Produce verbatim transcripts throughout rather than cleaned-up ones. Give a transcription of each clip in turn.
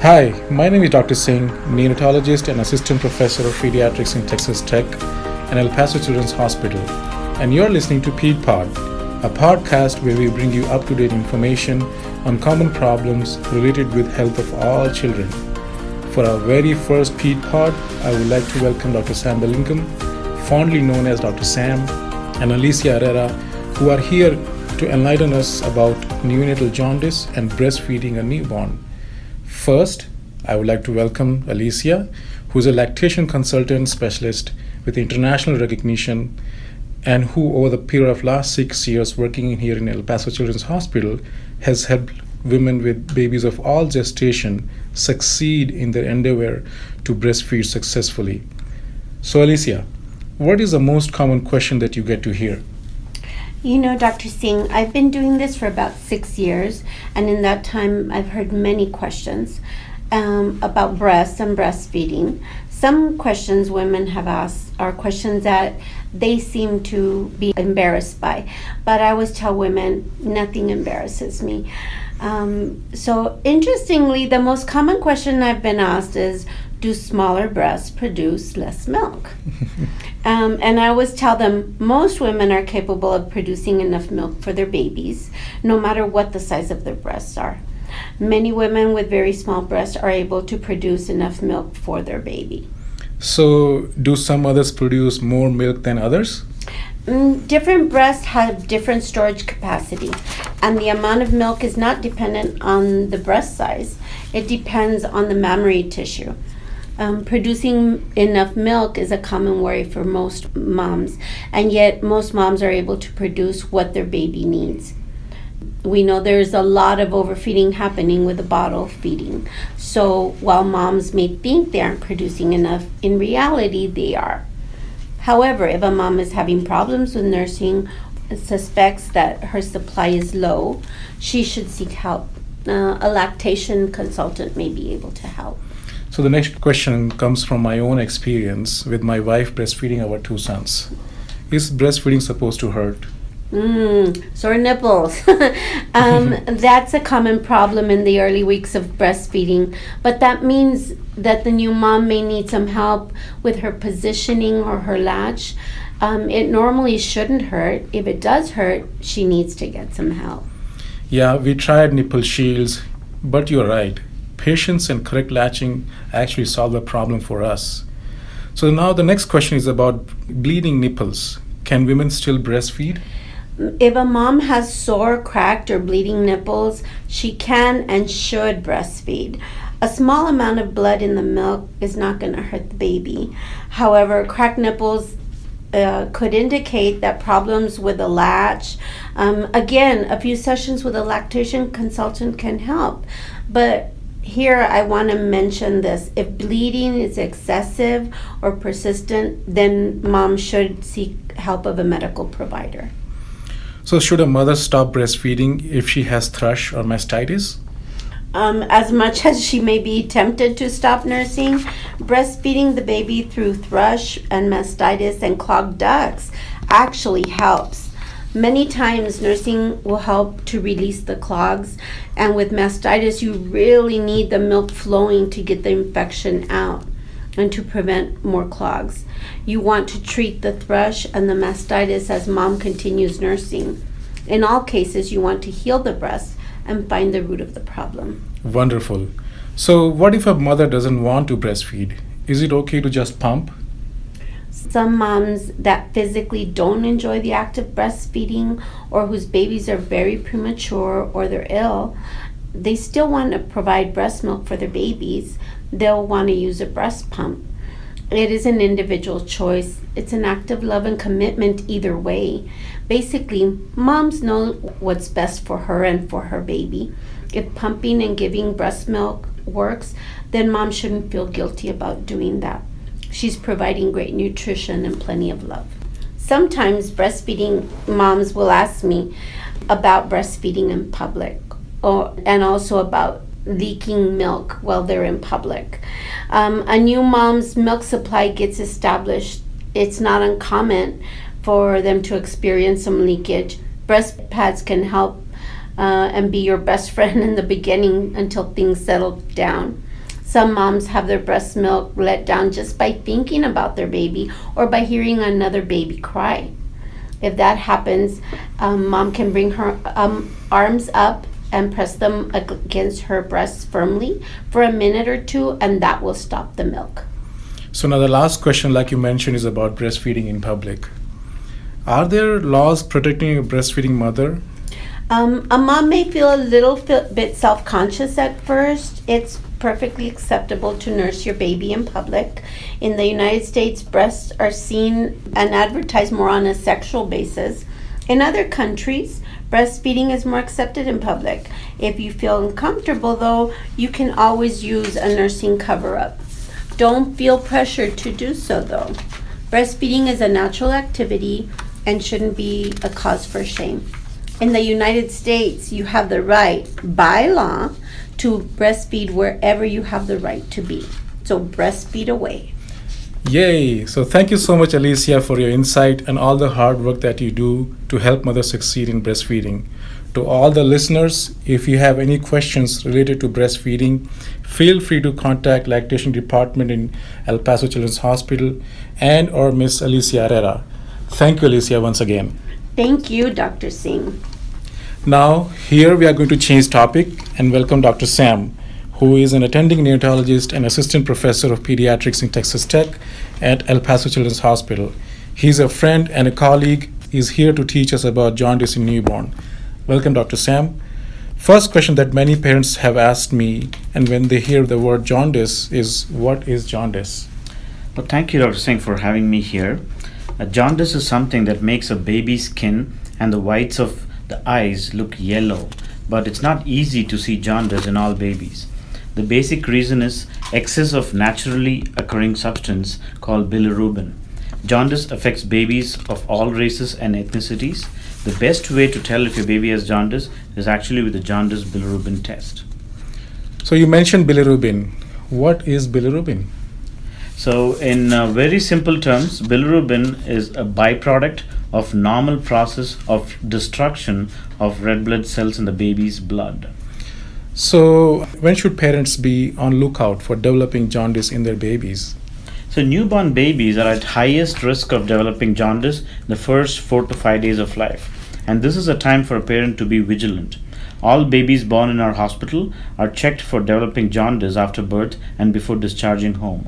Hi, my name is Doctor Singh, neonatologist and assistant professor of pediatrics in Texas Tech and El Paso Children's Hospital, and you're listening to PedPod, a podcast where we bring you up-to-date information on common problems related with health of all children. For our very first PedPod, I would like to welcome Doctor Sam Bellingham, fondly known as Doctor Sam, and Alicia Herrera, who are here to enlighten us about neonatal jaundice and breastfeeding a newborn. First, I would like to welcome Alicia, who is a lactation consultant specialist with international recognition and who, over the period of last six years working in here in El Paso Children's Hospital, has helped women with babies of all gestation succeed in their endeavor to breastfeed successfully. So, Alicia, what is the most common question that you get to hear? You know, Doctor Singh, I've been doing this for about six years, and in that time, I've heard many questions um, about breasts and breastfeeding. Some questions women have asked are questions that they seem to be embarrassed by, but I always tell women, nothing embarrasses me. Um, so, interestingly, the most common question I've been asked is, do smaller breasts produce less milk? um, and I always tell them most women are capable of producing enough milk for their babies, no matter what the size of their breasts are. Many women with very small breasts are able to produce enough milk for their baby. So, do some others produce more milk than others? Mm, different breasts have different storage capacity, and the amount of milk is not dependent on the breast size. It depends on the mammary tissue. Um, producing enough milk is a common worry for most moms, and yet most moms are able to produce what their baby needs. We know there's a lot of overfeeding happening with the bottle feeding. So while moms may think they aren't producing enough, in reality they are. However, if a mom is having problems with nursing, suspects that her supply is low, she should seek help. Uh, a lactation consultant may be able to help. So the next question comes from my own experience with my wife breastfeeding our two sons. Is breastfeeding supposed to hurt? Mm, sore nipples. um, that's a common problem in the early weeks of breastfeeding, but that means that the new mom may need some help with her positioning or her latch. Um, it normally shouldn't hurt. If it does hurt, she needs to get some help. Yeah, we tried nipple shields, but you're right. Patience and correct latching actually solve the problem for us. So now the next question is about bleeding nipples. Can women still breastfeed? If a mom has sore, cracked, or bleeding nipples, she can and should breastfeed. A small amount of blood in the milk is not going to hurt the baby. However, cracked nipples uh, could indicate that problems with the latch. Um, again, a few sessions with a lactation consultant can help. But here I want to mention this. If bleeding is excessive or persistent, then mom should seek help of a medical provider. So should a mother stop breastfeeding if she has thrush or mastitis? Um, as much as she may be tempted to stop nursing, breastfeeding the baby through thrush and mastitis and clogged ducts actually helps. Many times nursing will help to release the clogs, and with mastitis you really need the milk flowing to get the infection out and to prevent more clogs. You want to treat the thrush and the mastitis as mom continues nursing. In all cases, you want to heal the breast and find the root of the problem. Wonderful. So what if a mother doesn't want to breastfeed? Is it okay to just pump? Some moms that physically don't enjoy the act of breastfeeding or whose babies are very premature or they're ill, they still want to provide breast milk for their babies. They'll want to use a breast pump. It is an individual choice. It's an act of love and commitment either way. Basically, moms know what's best for her and for her baby. If pumping and giving breast milk works, then mom shouldn't feel guilty about doing that. She's providing great nutrition and plenty of love. Sometimes breastfeeding moms will ask me about breastfeeding in public or, and also about leaking milk while they're in public. Um, a new mom's milk supply gets established. It's not uncommon for them to experience some leakage. Breast pads can help uh, and be your best friend in the beginning until things settle down. Some moms have their breast milk let down just by thinking about their baby or by hearing another baby cry. If that happens, um, mom can bring her um, arms up and press them against her breasts firmly for a minute or two, and that will stop the milk. So now the last question, like you mentioned, is about breastfeeding in public. Are there laws protecting a breastfeeding mother? Um, a mom may feel a little bit self-conscious at first. It's perfectly acceptable to nurse your baby in public. In the United States, breasts are seen and advertised more on a sexual basis. In other countries, breastfeeding is more accepted in public. If you feel uncomfortable, though, you can always use a nursing cover-up. Don't feel pressured to do so, though. Breastfeeding is a natural activity and shouldn't be a cause for shame. In the United States, you have the right, by law, to breastfeed wherever you have the right to be. So breastfeed away. Yay! So thank you so much, Alicia, for your insight and all the hard work that you do to help mothers succeed in breastfeeding. To all the listeners, if you have any questions related to breastfeeding, feel free to contact Lactation Department in El Paso Children's Hospital and or Miss Alicia Herrera. Thank you, Alicia, once again. Thank you, Doctor Singh. Now, here we are going to change topic and welcome Doctor Sam, who is an attending neonatologist and assistant professor of pediatrics in Texas Tech at El Paso Children's Hospital. He's a friend and a colleague. He's here to teach us about jaundice in newborn. Welcome, Doctor Sam. First question that many parents have asked me, and when they hear the word jaundice, is what is jaundice? Well, thank you, Doctor Singh, for having me here. Uh, jaundice is something that makes a baby's skin and the whites of the eyes look yellow, but it's not easy to see jaundice in all babies. The basic reason is excess of naturally occurring substance called bilirubin. Jaundice affects babies of all races and ethnicities. The best way to tell if your baby has jaundice is actually with the jaundice bilirubin test. So you mentioned bilirubin. What is bilirubin? So in uh, very simple terms, bilirubin is a byproduct of normal process of destruction of red blood cells in the baby's blood. So when should parents be on lookout for developing jaundice in their babies? So newborn babies are at highest risk of developing jaundice in the first four to five days of life. And this is a time for a parent to be vigilant. All babies born in our hospital are checked for developing jaundice after birth and before discharging home.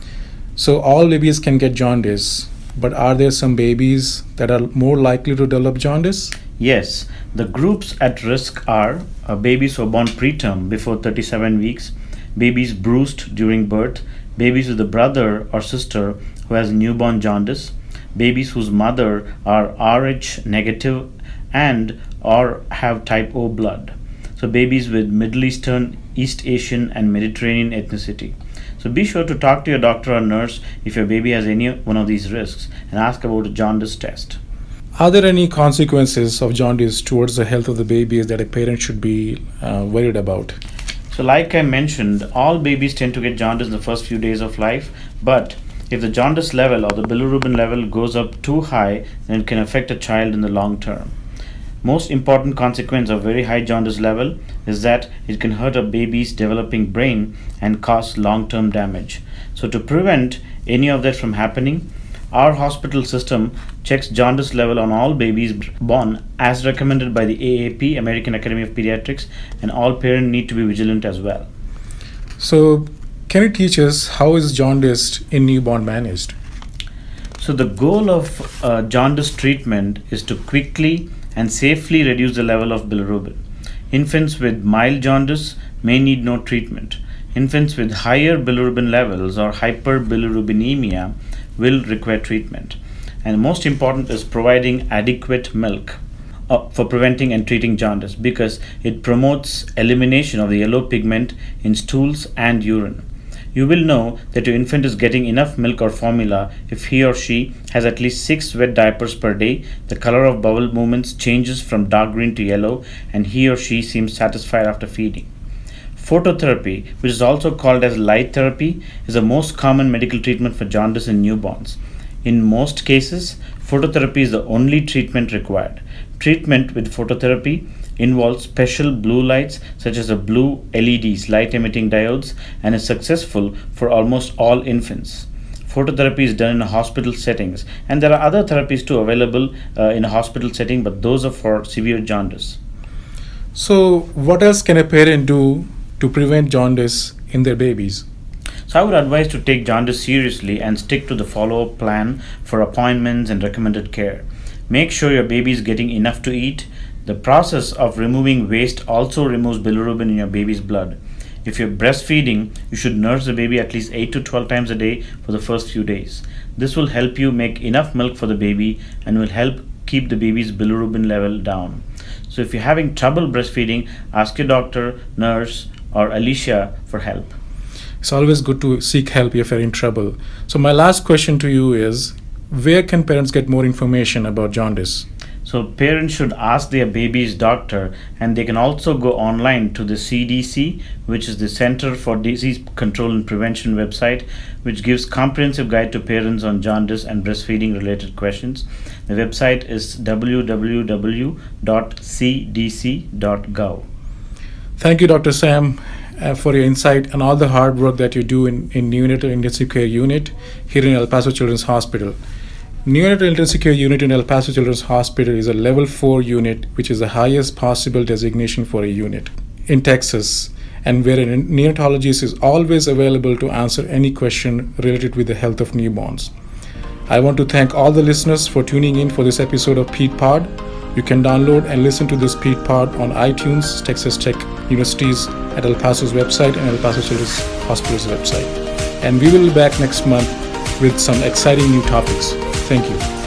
So all babies can get jaundice, but are there some babies that are more likely to develop jaundice? Yes, the groups at risk are uh, babies who are born preterm before thirty-seven weeks, babies bruised during birth, babies with a brother or sister who has newborn jaundice, babies whose mother are Rh negative and or have type O blood. So babies with Middle Eastern, East Asian and Mediterranean ethnicity. So be sure to talk to your doctor or nurse if your baby has any one of these risks and ask about a jaundice test. Are there any consequences of jaundice towards the health of the babies that a parent should be uh, worried about? So like I mentioned, all babies tend to get jaundice in the first few days of life, but if the jaundice level or the bilirubin level goes up too high, then it can affect a child in the long term. Most important consequence of very high jaundice level is that it can hurt a baby's developing brain and cause long-term damage. So to prevent any of that from happening, our hospital system checks jaundice level on all babies born as recommended by the A A P, American Academy of Pediatrics, and all parents need to be vigilant as well. So can you teach us how is jaundice in newborn managed? So the goal of uh, jaundice treatment is to quickly and safely reduce the level of bilirubin. Infants with mild jaundice may need no treatment. Infants with higher bilirubin levels or hyperbilirubinemia will require treatment. And most important is providing adequate milk uh, for preventing and treating jaundice, because it promotes elimination of the yellow pigment in stools and urine. You will know that your infant is getting enough milk or formula if he or she has at least six wet diapers per day, the color of bowel movements changes from dark green to yellow, and he or she seems satisfied after feeding. Phototherapy, which is also called as light therapy, is the most common medical treatment for jaundice in newborns. In most cases, phototherapy is the only treatment required. Treatment with phototherapy involves special blue lights such as the blue L E Ds, light emitting diodes, and is successful for almost all infants. Phototherapy is done in a hospital settings, and there are other therapies too available uh, in a hospital setting, but those are for severe jaundice. So, what else can a parent do to prevent jaundice in their babies? So I would advise to take jaundice seriously and stick to the follow-up plan for appointments and recommended care. Make sure your baby is getting enough to eat. The process of removing waste also removes bilirubin in your baby's blood. If you're breastfeeding, you should nurse the baby at least eight to twelve times a day for the first few days. This will help you make enough milk for the baby and will help keep the baby's bilirubin level down. So if you're having trouble breastfeeding, ask your doctor, nurse, or Alicia for help. It's always good to seek help if you're in trouble. So my last question to you is, where can parents get more information about jaundice? So parents should ask their baby's doctor, and they can also go online to the C D C, which is the Center for Disease Control and Prevention website, which gives comprehensive guide to parents on jaundice and breastfeeding related questions. The website is w w w dot c d c dot gov. Thank you, Doctor Sam, uh, for your insight and all the hard work that you do in, in Neonatal Intensive Care Unit here in El Paso Children's Hospital. Neonatal Intensive Care Unit in El Paso Children's Hospital is a level four unit, which is the highest possible designation for a unit in Texas, and where a neonatologist is always available to answer any question related with the health of newborns. I want to thank all the listeners for tuning in for this episode of Ped Pod. You can download and listen to this Ped Pod on iTunes, Texas Tech University's at El Paso's website, and El Paso Children's Hospital's website. And we will be back next month with some exciting new topics. Thank you.